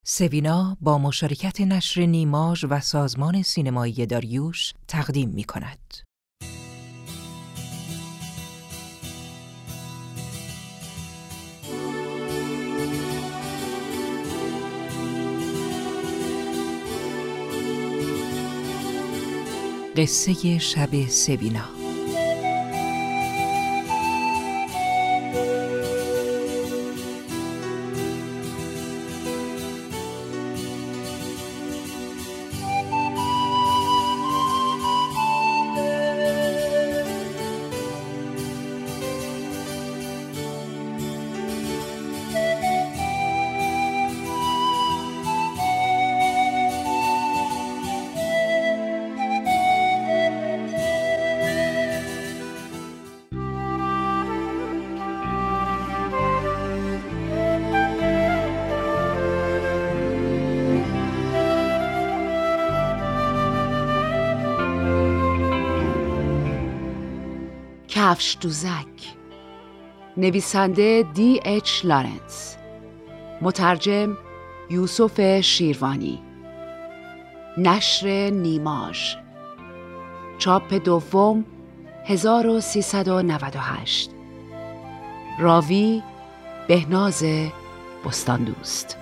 سوینا با مشارکت نشر نیماژ و سازمان سینمایی داریوش تقدیم می‌کند. قصه شب سوینا. کفش دوزک. نویسنده D.H. لارنس. مترجم یوسف شیروانی. نشر نیماژ. چاپ دوم 1398. راوی بهناز بستاندوست.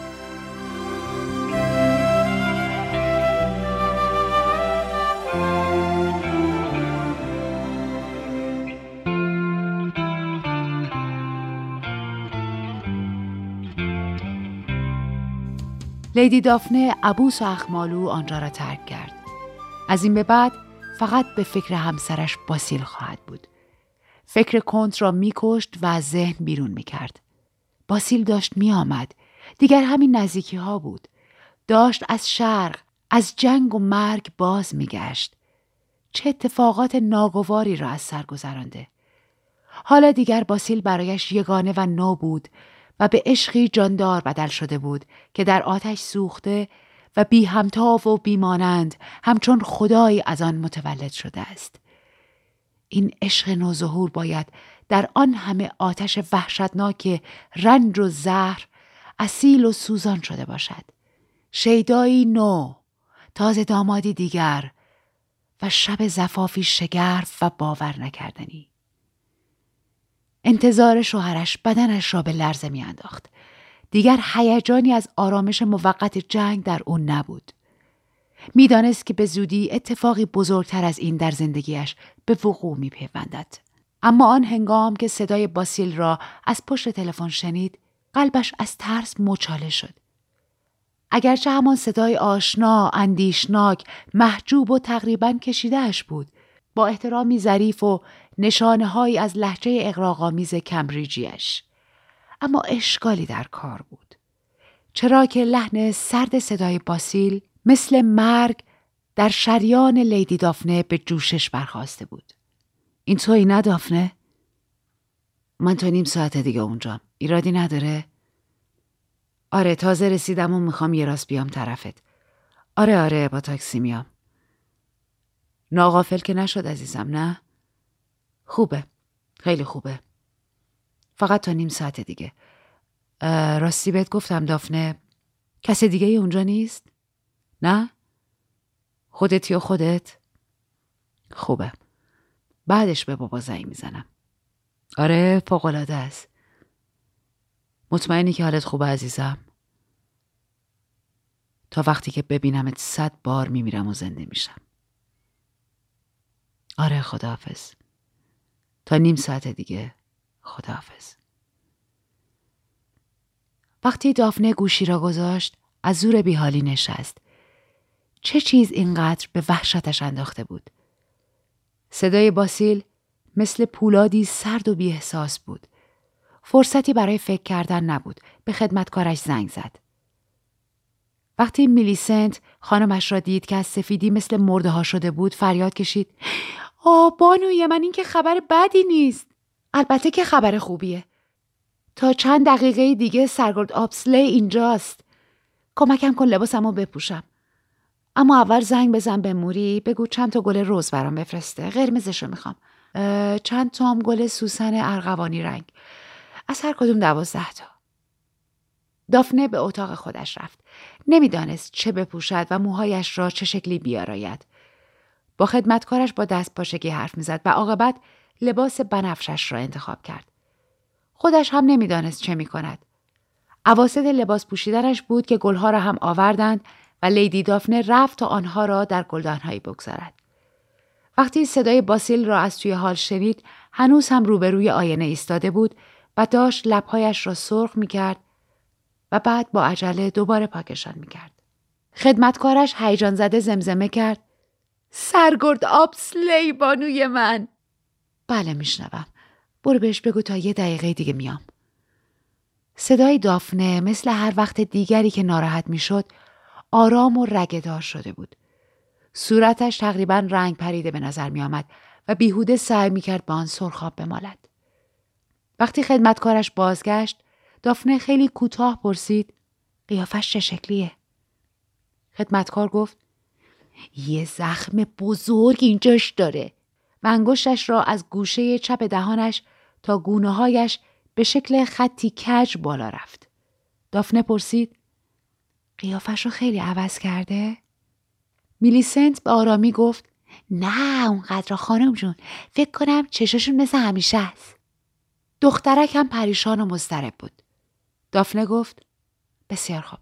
لیدی دافنه عبوس و اخمالو آنجا را ترک کرد. از این به بعد فقط به فکر همسرش باسیل خواهد بود. فکر کنت را می‌کشت و از ذهن بیرون می‌کرد. باسیل داشت می‌آمد. دیگر همین نزدیکی ها بود. داشت از شرق، از جنگ و مرگ باز می‌گشت. چه اتفاقات ناگواری را از سر گذرانده. حالا دیگر باسیل برایش یگانه و نو بود و به عشقی جاندار بدل شده بود که در آتش سوخته و بی همتا و بی مانند همچون خدایی از آن متولد شده است. این عشق نوظهور باید در آن همه آتش وحشتناک رنج و زهر اصیل و سوزان شده باشد. شیدایی نو، تازه دامادی دیگر و شب زفافی شگرف و باور نکردنی. انتظار شوهرش بدنش را به لرزه می انداخت. دیگر هیجانی از آرامش موقت جنگ در او نبود. می دانست که به زودی اتفاقی بزرگتر از این در زندگیش به وقوع می پیوندد. اما آن هنگام که صدای باسیل را از پشت تلفن شنید، قلبش از ترس مچاله شد. اگرچه همان صدای آشنا، اندیشناک، محجوب و تقریباً کشیده‌اش بود، با احترامی ظریف و نشانه‌هایی از لهجه اغراق‌آمیز کمبریجیش. اما اشکالی در کار بود. چرا که لحن سرد صدای باسیل مثل مرگ در شریان لیدی دافنه به جوشش برخاسته بود. این تویی نه دافنه؟ من تا نیم ساعت دیگه اونجام. ایرادی نداره؟ آره تازه رسیدم و میخوام یه راست بیام طرفت. آره با تاکسی میام. ناغافل که نشد عزیزم نه؟ خوبه. خیلی خوبه. فقط تا نیم ساعت دیگه. راستی بهت گفتم دافنه کس دیگه اونجا نیست؟ نه؟ خودتی و خودت؟ خوبه. بعدش به بابا زنگ میزنم. آره فوق‌العاده است. مطمئنی که حالت خوبه عزیزم؟ تا وقتی که ببینمت 100 بار میمیرم و زنده میشم. آره خداحافظ. تا نیم ساعت دیگه. خداحافظ. وقتی دافنه گوشی را گذاشت از زور بیحالی نشست. چه چیز اینقدر به وحشتش انداخته بود؟ صدای باسیل مثل پولادی سرد و بی احساس بود. فرصتی برای فکر کردن نبود. به خدمتکارش زنگ زد. وقتی میلیسنت خانمش را دید که از سفیدی مثل مرده ها شده بود فریاد کشید. بانوی من این که خبر بدی نیست. البته که خبر خوبیه. تا چند دقیقه دیگه سرگرد آبسلی اینجاست. کمکم کن لباسمو بپوشم. اما اول زنگ بزن به موری بگو چند تا گل رز برام بفرسته. قرمزشو میخوام. چند تا هم گل سوسن ارغوانی رنگ. از هر کدوم 12 تا. دافنه به اتاق خودش رفت. نمیدانست چه بپوشد و موهایش را چه شکلی بیاراید. با خدمتکارش با دست پاچگی حرف میزد و عاقبت لباس بنفشش را انتخاب کرد. خودش هم نمیدانست چه میکند. اواسط لباس پوشیدنش بود که گلها را هم آوردند و لیدی دافنه رفت تا آنها را در گلدانهایی بگذارد. وقتی صدای باسیل را از توی حال شنید، هنوز هم روبروی آینه ایستاده بود و داشت لبهایش را سرخ میکرد و بعد با عجله دوباره پاکشان میکرد. خدمتکارش هیجان زده زمزمه کرد: سرگرد آبسلی بانوی من. بله میشنوم. برو بهش بگو تا 1 دقیقه دیگه میام. صدای دافنه مثل هر وقت دیگری که ناراحت میشد آرام و رگه‌دار شده بود. صورتش تقریباً رنگ پریده به نظر می آمد و بیهوده سعی می کرد با آن سرخاب بمالد. وقتی خدمتکارش بازگشت، دافنه خیلی کوتاه پرسید: قیافش چه شکلیه؟ خدمتکار گفت: یه زخم بزرگ اینجاش داره و انگشتش را از گوشه چپ دهانش تا گونه‌هایش به شکل خطی کج بالا رفت. دافنه پرسید: قیافش رو خیلی عوض کرده؟ میلیسنت به آرامی گفت: نه اونقدر خانم جون، فکر کنم چشاشون مثل همیشه است. دخترک هم پریشان و مضطرب بود. دافنه گفت: بسیار خوب.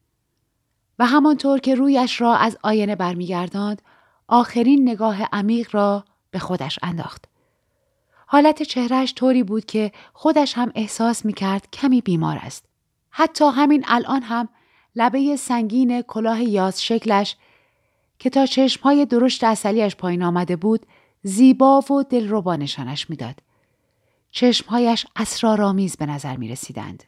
و همانطور که رویش را از آینه برمیگرداند، آخرین نگاه عمیق را به خودش انداخت. حالت چهرهش طوری بود که خودش هم احساس می‌کرد کمی بیمار است. حتی همین الان هم لبه سنگین کلاه یاس شکلش که تا چشمهای درشت عسلیش پایین آمده بود زیبا و دلربا نشانش میداد. چشمهایش اسرارآمیز به نظر می رسیدند.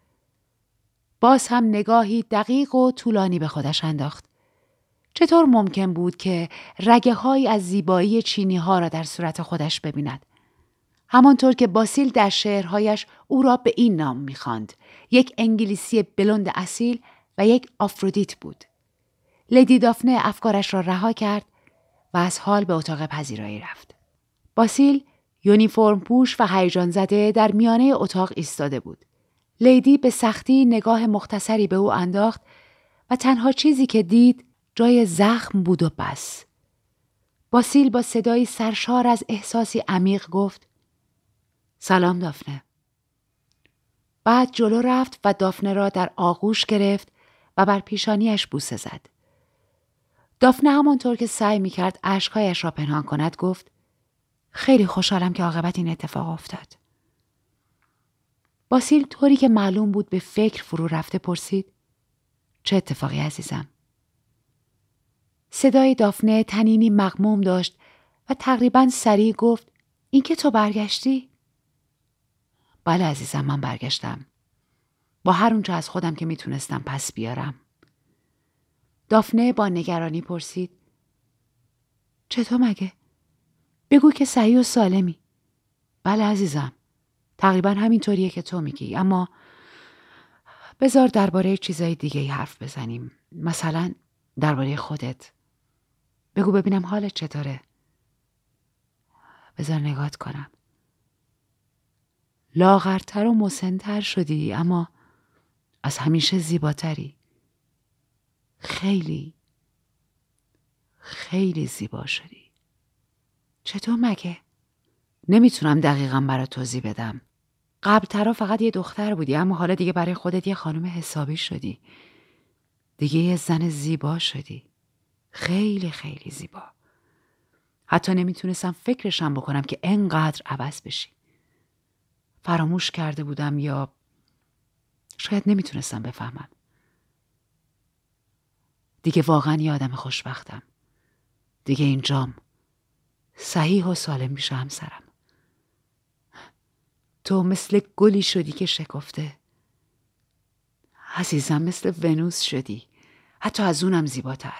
باز هم نگاهی دقیق و طولانی به خودش انداخت. چطور ممکن بود که رگه‌هایی از زیبایی چینی ها را در صورت خودش ببیند؟ همانطور که باسیل در شعرهایش او را به این نام می‌خواند: یک انگلیسی بلوند اصیل و یک آفرودیت بود. لیدی دافنه افکارش را رها کرد و از حال به اتاق پذیرایی رفت. باسیل یونیفرم پوش و هیجان زده در میانه اتاق ایستاده بود. لیدی به سختی نگاه مختصری به او انداخت و تنها چیزی که دید جای زخم بود و بس. باسیل با صدایی سرشار از احساسی عمیق گفت: سلام دافنه. بعد جلو رفت و دافنه را در آغوش گرفت و بر پیشانیش بوسه زد. دافنه همانطور که سعی می‌کرد اشک‌هایش را پنهان کند گفت: خیلی خوشحالم که عاقبت این اتفاق افتاد. باسیل طوری که معلوم بود به فکر فرو رفته پرسید: چه اتفاقی عزیزم؟ صدای دافنه طنینی مغموم داشت و تقریباً سریع گفت: این که تو برگشتی؟ بله عزیزم، من برگشتم. با هر اونچه از خودم که میتونستم پس بیارم. دافنه با نگرانی پرسید: چطور مگه؟ بگو که صحیح و سالمی. بله عزیزم، تقریبا همینطوریه که تو میگی، اما بذار درباره چیزای دیگه حرف بزنیم. مثلا درباره خودت. بگو ببینم حالت چطوره؟ بذار نگات کنم. لاغرتر و مسن‌تر شدی، اما از همیشه زیباتری. خیلی خیلی زیبا شدی. چطور مگه؟ نمیتونم دقیقاً برات توضیح بدم. قبل‌ترا فقط یه دختر بودی، اما حالا دیگه برای خودت یه خانم حسابی شدی. دیگه یه زن زیبا شدی. خیلی خیلی زیبا. حتی نمیتونستم فکرشم بکنم که انقدر عوض بشی. فراموش کرده بودم یا شاید نمیتونستم بفهمم. دیگه واقعا یه آدم خوشبختم. دیگه اینجام. صحیح و سالم میشه همسرم. تو مثل گلی شدی که شکفته. عزیزم مثل ونوس شدی. حتی از اونم زیباتر.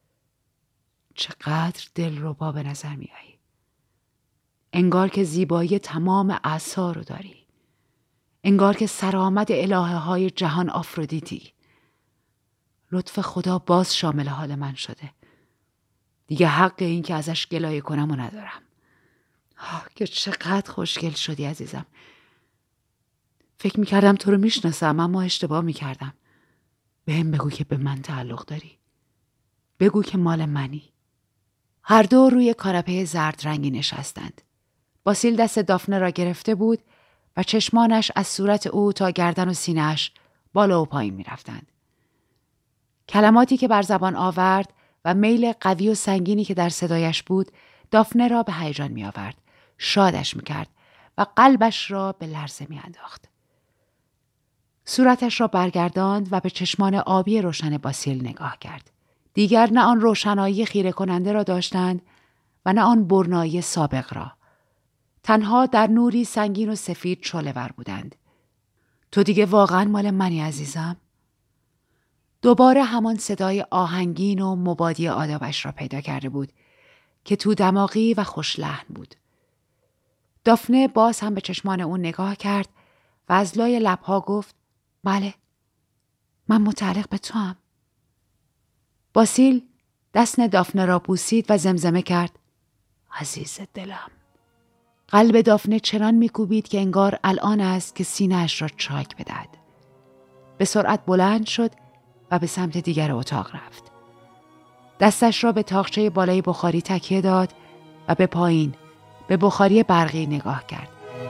چقدر دلربا به نظر میایی. انگار که زیبایی تمام اعضا رو داری. انگار که سرآمد الهه های جهان آفرودیتی. لطف خدا باز شامل حال من شده. دیگه حق این که ازش گلایه کنم و ندارم. که چقدر خوشگل شدی عزیزم. فکر میکردم تو رو میشناسم اما اشتباه میکردم. بهم بگو که به من تعلق داری. بگو که مال منی. هر دو روی کاناپه زرد رنگی نشستند. باسیل دست دافنه را گرفته بود و چشمانش از صورت او تا گردن و سینه‌اش بالا و پایین میرفتند. کلماتی که بر زبان آورد و میل قوی و سنگینی که در صدایش بود دافنه را به هیجان می آورد. شادش می کرد و قلبش را به لرزه می انداخت. صورتش را برگرداند و به چشمان آبی روشن باسیل نگاه کرد. دیگر نه آن روشنایی خیره کننده را داشتند و نه آن برنایی سابق را. تنها در نوری سنگین و سفید شعله‌ور بودند. تو دیگه واقعا مال منی عزیزم؟ دوباره همان صدای آهنگین و مبادی آدابش را پیدا کرده بود که تو دماغی و خوش لحن بود. دافنه باز هم به چشمان اون نگاه کرد و از لای لبها گفت بله، من متعلق به تو هم. باسیل دست دافنه را بوسید و زمزمه کرد عزیز دلم. قلب دافنه چنان میکوبید که انگار الان است که سینه‌اش را چاک بدهد. به سرعت بلند شد و به سمت دیگر اتاق رفت. دستش را به تاقچه بالای بخاری تکیه داد و به پایین به بخاری برقی نگاه کرد.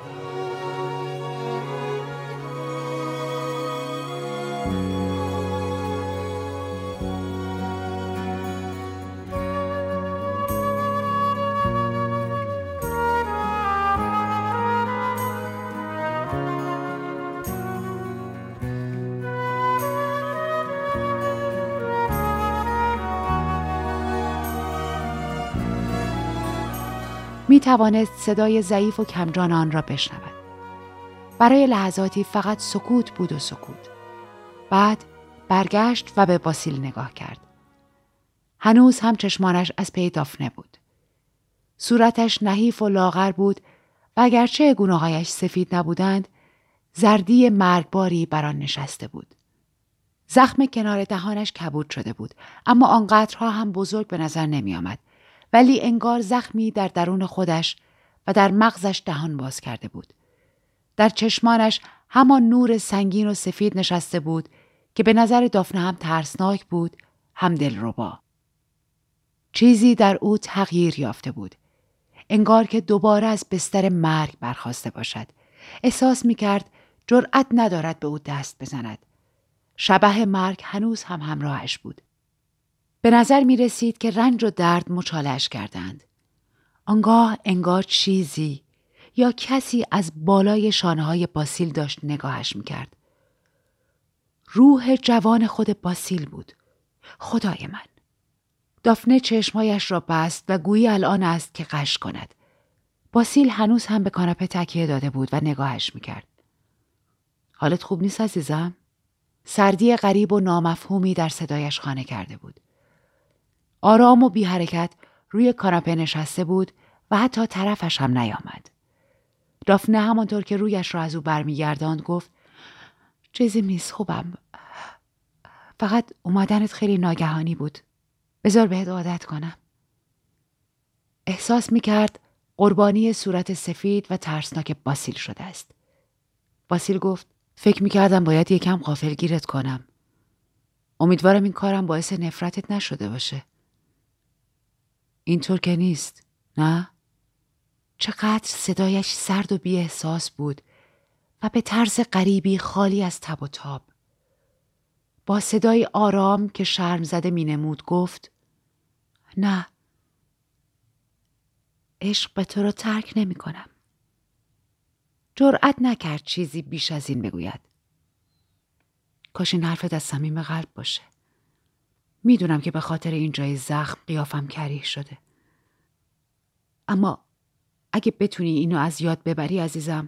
می توانست صدای ضعیف و کمجان آن را بشنود. برای لحظاتی فقط سکوت بود و سکوت. بعد برگشت و به باسیل نگاه کرد. هنوز هم چشمانش از پی دافنه بود. صورتش نحیف و لاغر بود و اگرچه گونه‌هایش سفید نبودند، زردی مرگباری بر آن نشسته بود. زخم کنار دهانش کبود شده بود، اما آنقدرها هم بزرگ به نظر نمی آمد. ولی انگار زخمی در درون خودش و در مغزش دهان باز کرده بود. در چشمانش همان نور سنگین و سفید نشسته بود که به نظر دافنه هم ترسناک بود، هم دلربا. چیزی در او تغییر یافته بود. انگار که دوباره از بستر مرگ برخاسته باشد. احساس می کرد جرأت ندارد به او دست بزند. شبح مرگ هنوز هم همراهش بود. به نظر می رسید که رنج و درد مچاله‌اش کردند. آنگاه انگار چیزی یا کسی از بالای شانه‌های باسیل داشت نگاهش می کرد. روح جوان خود باسیل بود. خدای من. دافنه چشمایش را بست و گویی الان است که غش کند. باسیل هنوز هم به کاناپه تکیه داده بود و نگاهش می کرد. حالت خوب نیست عزیزم؟ سردی غریب و نامفهومی در صدایش خانه کرده بود. آرام و بی حرکت روی کاناپه نشسته بود و حتی طرفش هم نیامد. دافنه همانطور که رویش را از او برمیگرداند گفت چیزی نیست، خوبم. فقط اومدنت خیلی ناگهانی بود. بذار بهت عادت کنم. احساس میکرد قربانی صورت سفید و ترسناک باسیل شده است. باسیل گفت فکر میکردم باید یکم غافلگیرت کنم. امیدوارم این کارم باعث نفرتت نشده باشه. اینطور که نیست، نه؟ چقدر صدایش سرد و بی احساس بود و به طرز غریبی خالی از تب و تاب. با صدای آرام که شرم زده می نمود گفت نه، عشق به تو رو ترک نمی کنم. جرأت نکرد چیزی بیش از این بگوید. کاش این حرفت از صمیم قلب باشه. میدونم که به خاطر این جای زخم قیافم کریه شده. اما اگه بتونی اینو از یاد ببری عزیزم،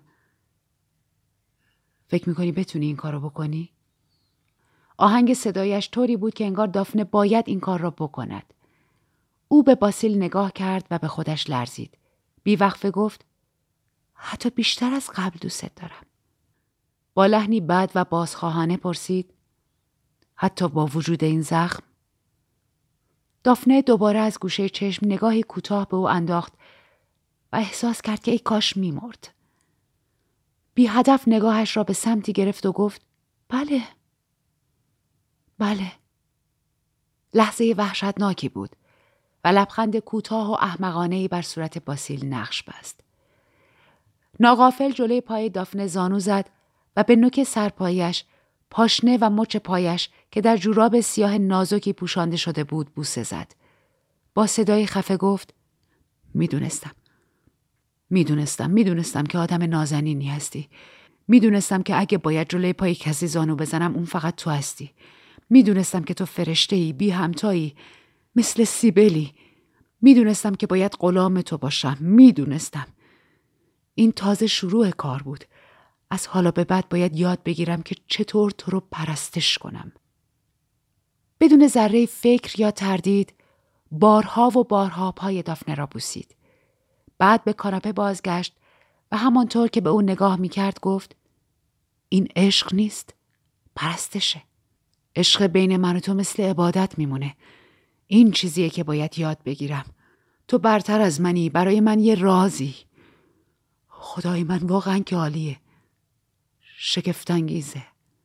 فکر میکنی بتونی این کارو بکنی؟ آهنگ صدایش طوری بود که انگار دافنه باید این کار را بکند. او به باسیل نگاه کرد و به خودش لرزید. بیوقفه گفت حتی بیشتر از قبل دوست دارم. با لحنی بد و بازخواهانه پرسید حتی با وجود این زخم؟ دافنه دوباره از گوشه چشم نگاهی کوتاه به او انداخت و احساس کرد که ای کاش می‌مرد. بی هدف نگاهش را به سمتی گرفت و گفت بله. بله. لحظه وحشتناکی بود و لبخند کوتاه و احمقانه‌ای بر صورت باسیل نقش بست. ناغافل جلوی پای دافنه زانو زد و به نوک سرپایش، پاشنه و مچ پایش که در جوراب سیاه نازکی پوشانده شده بود بوسه زد. با صدای خفه گفت میدونستم که آدم نازنینی هستی. میدونستم که اگه باید جلوی پای کسی زانو بزنم اون فقط تو هستی. میدونستم که تو فرشته‌ای، بی همتایی، مثل سیبلی. میدونستم که باید غلام تو باشم. میدونستم. این تازه شروع کار بود. از حالا به بعد باید یاد بگیرم که چطور تو رو پرستش کنم. بدون ذره فکر یا تردید بارها و بارها پای دافنه را بوسید. بعد به کاناپه بازگشت و همانطور که به اون نگاه میکرد گفت این عشق نیست، پرستشه. عشق بین من و تو مثل عبادت میمونه. این چیزیه که باید یاد بگیرم. تو برتر از منی، برای من یه رازی. خدای من واقعا که عالیه. شگفت‌انگیزه.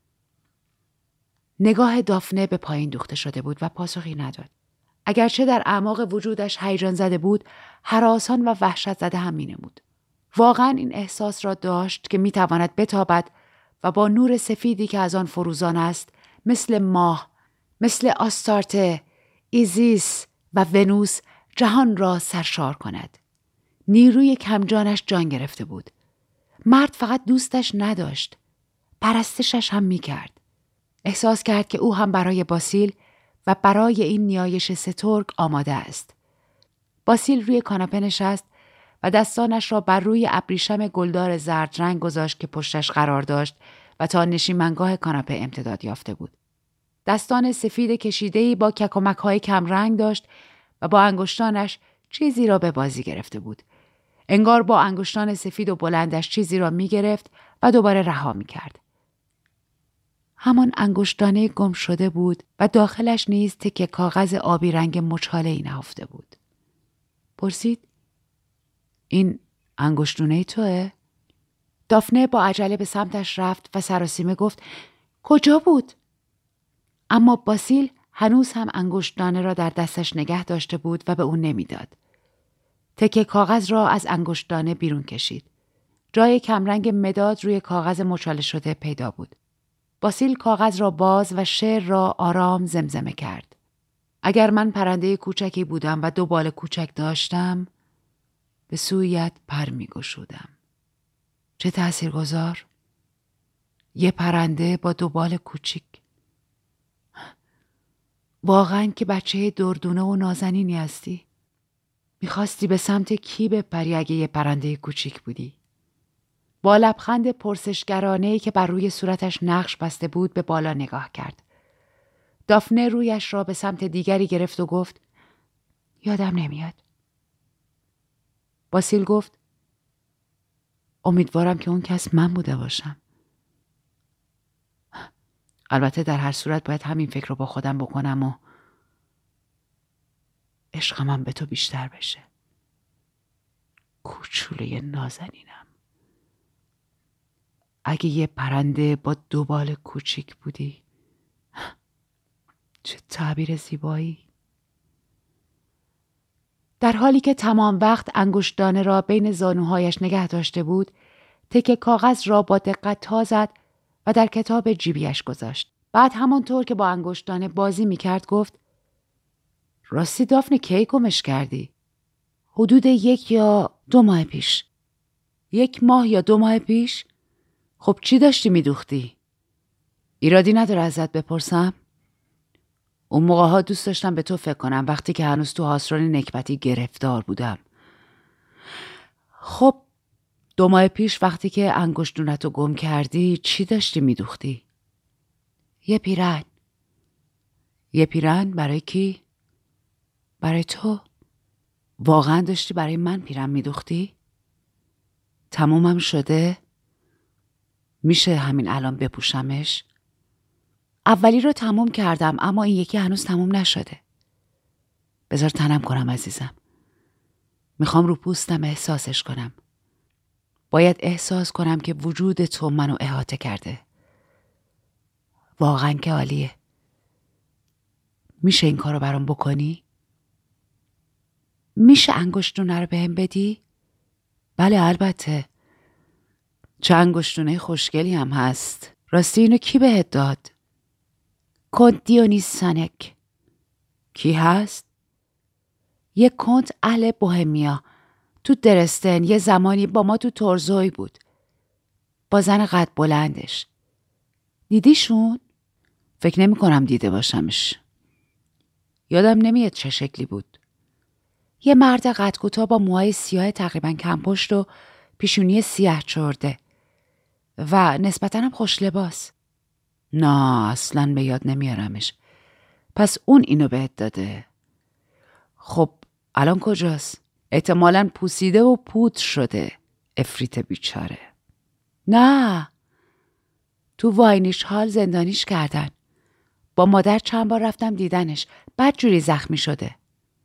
نگاه دافنه به پایین دوخته شده بود و پاسخی نداد. اگرچه در اعماق وجودش هیجان زده بود، هراسان و وحشت زده هم می‌نمود. واقعا این احساس را داشت که می‌تواند بتابد و با نور سفیدی که از آن فروزان است، مثل ماه، مثل آستارته، ایزیس و ونوس جهان را سرشار کند. نیروی کمجانش جان گرفته بود. مرد فقط دوستش نداشت، پرستشش هم می‌کرد. احساس کرد که او هم برای باسیل و برای این نیایش سترگ آماده است. باسیل روی کاناپه نشست و دستانش را بر روی ابریشم گلدار زرد رنگ گذاشت که پشتش قرار داشت و تا نشیمنگاه کاناپه امتداد یافته بود. دستان سفید کشیده‌ای با کک‌ومک‌های کم رنگ داشت و با انگشتانش چیزی را به بازی گرفته بود. انگار با انگشتان سفید و بلندش چیزی را می گرفت و دوباره رها می کرد. همان انگشتانه گم شده بود و داخلش نیز تکه کاغذ آبی رنگ مچاله‌ای نهفته بود. پرسید این انگشتونه توئه؟ دافنه با عجله به سمتش رفت و سراسیمه گفت کجا بود؟ اما باسیل هنوز هم انگشتانه را در دستش نگه داشته بود و به اون نمیداد. تکه کاغذ را از انگشتانه بیرون کشید. جای کمرنگ مداد روی کاغذ مچاله شده پیدا بود. باسیل کاغذ را باز و شعر را آرام زمزمه کرد. اگر من پرنده کوچکی بودم و 2 بال کوچک داشتم، به سویت پر می گشودم. چه تاثیرگذار؟ یه پرنده با 2 بال کوچیک. واقعاً که بچه دردونه و نازنینی هستی. میخواستی به سمت کی بپری اگه یه پرنده کوچیک بودی؟ با لبخند پرسشگرانه‌ای که بر روی صورتش نقش بسته بود به بالا نگاه کرد. دافنه رویش را به سمت دیگری گرفت و گفت یادم نمیاد. باسیل گفت امیدوارم که اون کس من بوده باشم. البته در هر صورت باید همین فکر رو با خودم بکنم و عشقم هم به تو بیشتر بشه. کوچولوی نازنینم. اگه یه پرنده با 2 بال کوچیک بودی. چه تعبیر زیبایی. در حالی که تمام وقت انگشتانه را بین زانوهایش نگه داشته بود، تکه کاغذ را با دقت تا زد و در کتاب جیبیش گذاشت. بعد همانطور که با انگشتانه بازی میکرد گفت راستی دافنه کی گمش کردی؟ حدود 1 یا 2 ماه پیش. 1 ماه یا 2 ماه پیش؟ خب چی داشتی میدوختی؟ ایرادی نداره ازت بپرسم؟ اون موقع ها دوست داشتم به تو فکر کنم وقتی که هنوز تو حاصران نکبتی گرفتار بودم. خب 2 ماه پیش وقتی که انگشتونتو گم کردی چی داشتی میدوختی؟ یه پیرهن. یه پیرهن برای کی؟ برای تو. واقعا داشتی برای من پیرهن میدوختی؟ تمومم شده؟ میشه همین الان بپوشمش؟ اولی رو تموم کردم اما این یکی هنوز تموم نشده. بذار تنم کنم عزیزم. میخوام رو پوستم احساسش کنم. باید احساس کنم که وجود تو منو احاطه کرده. واقعا که عالیه. میشه این کارو برام بکنی؟ میشه انگشتونه رو بهم بدی؟ بله البته. چه انگشتونه خوشگلی هم هست. راستی اینو کی بهت داد؟ کنت دیونیسانک. کی هست؟ یک کنت اهل بوهمیا. تو درستن یه زمانی با ما تو تورزوی بود. با زن قد بلندش. دیدیشون؟ فکر نمی کنم دیده باشمش. یادم نمیاد چه شکلی بود. یه مرد قد کوتاه با موهای سیاه تقریبا کمپشت و پیشونی سیاه چرده و نسبتاً هم خوش لباس. نه اصلاً به یاد نمیارمش. پس اون اینو بهت داده. خب الان کجاست؟ احتمالاً پوسیده و پود شده. افریت بیچاره. نه تو واینیش هال زندانیش کردن. با مادر چند بار رفتم دیدنش. بدجوری زخمی شده.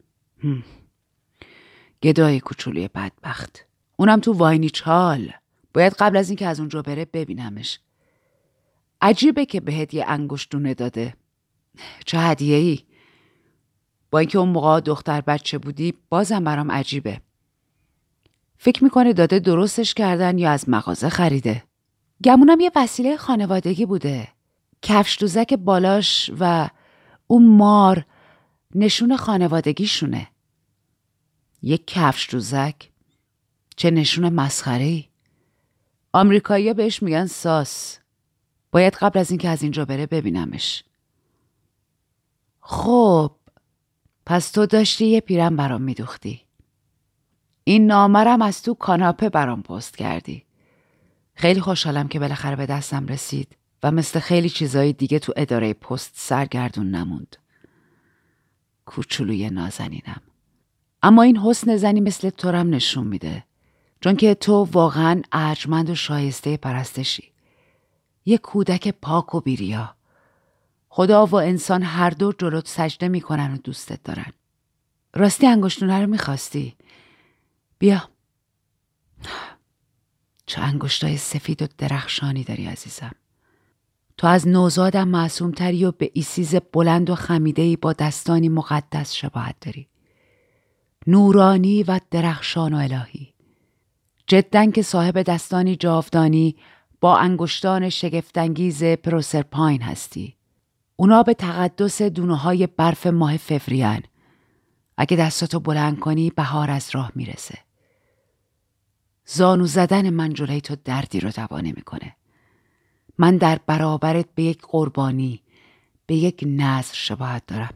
گدای کوچولی بدبخت. اونم تو واینیچ هال. باید قبل از این که از اونجا بره ببینمش. عجیبه که بهت یه انگشتونه داده. چه هدیه‌ای. با اینکه اون موقع دختر بچه بودی بازم برام عجیبه. فکر میکنه داده درستش کردن یا از مغازه خریده. گمونم یه وسیله خانوادگی بوده. کفش دوزک بالاش و اون مار نشون خانوادگیشونه. یک کفش دوزک؟ چه نشون مسخره‌ای. آمریکایی‌ها بهش میگن ساس. باید قبل از این که از اینجا بره ببینمش. خب پس تو داشتی یه پیرن برام میدوختی. این نامرم از تو کاناپه برام پست کردی. خیلی خوشحالم که بالاخره به دستم رسید و مثل خیلی چیزای دیگه تو اداره پست سرگردون نموند. کوچولوی نازنینم. اما این حسن زنی مثل تو رم نشون میده. چون که تو واقعا ارجمند و شایسته پرستشی. یه کودک پاک و بیریا. خدا و انسان هر دو جلوت سجده میکنن و دوستت دارن. راستی انگشتونه رو میخواستی؟ بیا. چه انگشتای سفید و درخشانی داری عزیزم. تو از نوزادم معصومتری و به ایسیز بلند و خمیده‌ای با دستانی مقدس شباهت داری. نورانی و درخشان و الهی. جداً که صاحب دستانی جاودانی با انگشتان شگفت‌انگیز پروسرپاین هستی. اونا به تقدس دونه‌های برف ماه فوریه‌ان. اگه دستاتو بلند کنی بهار از راه میرسه. زانو زدن من جلوی تو دردی رو دوا نمی‌کنه. من در برابرت به یک قربانی، به یک نذر شباهت دارم.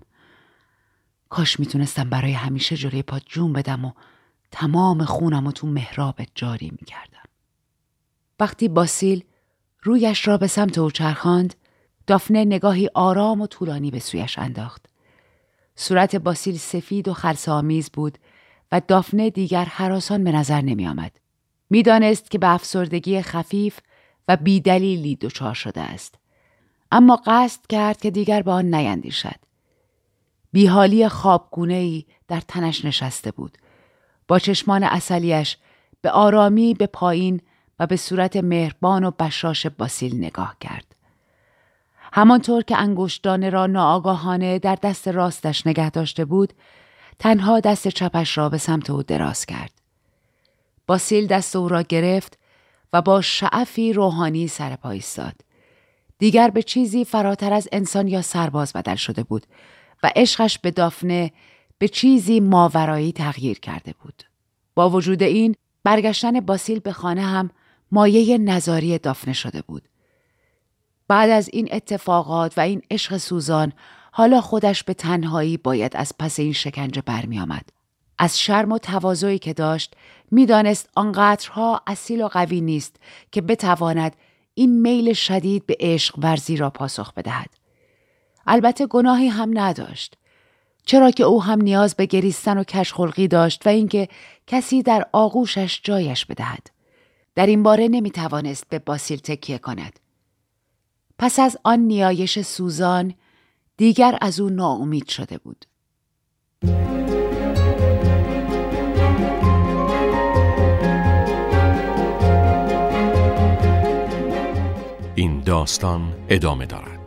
کاش میتونستم برای همیشه جلوی پات جون بدم و تمام خونم تو محرابت جاری میکردم. وقتی باسیل رویش را به سمت او چرخاند، دافنه نگاهی آرام و طولانی به سویش انداخت. صورت باسیل سفید و خلسه‌آمیز بود و دافنه دیگر هراسان به نظر نمی آمد. می دانست که به افسردگی خفیف و بیدلیلی دچار شده است. اما قصد کرد که دیگر به آن نیندیشد. بیحالی خوابگونه‌ای در تنش نشسته بود. با چشمان عسلیش به آرامی به پایین و به صورت مهربان و بشاش باسیل نگاه کرد. همانطور که انگشتان را ناآگاهانه در دست راستش نگه داشته بود، تنها دست چپش را به سمت او دراز کرد. باسیل دست او را گرفت و با شعفی روحانی سر پا ایستاد. دیگر به چیزی فراتر از انسان یا سرباز بدل شده بود و عشقش به دافنه به چیزی ماورایی تغییر کرده بود. با وجود این، برگشتن باسیل به خانه هم مایه نزاری دافنه شده بود. بعد از این اتفاقات و این عشق سوزان، حالا خودش به تنهایی باید از پس این شکنجه برمی آمد. از شرم و تواضعی که داشت، می دانست آنقدرها اصیل و قوی نیست که بتواند این میل شدید به عشق ورزی را پاسخ بدهد. البته گناهی هم نداشت. چرا که او هم نیاز به گریستن و کژخلقی داشت و اینکه کسی در آغوشش جایش بدهد. در این باره نمی توانست به باسیل تکیه کند. پس از آن نیایش سوزان دیگر از او ناامید شده بود. داستان ادامه دارد.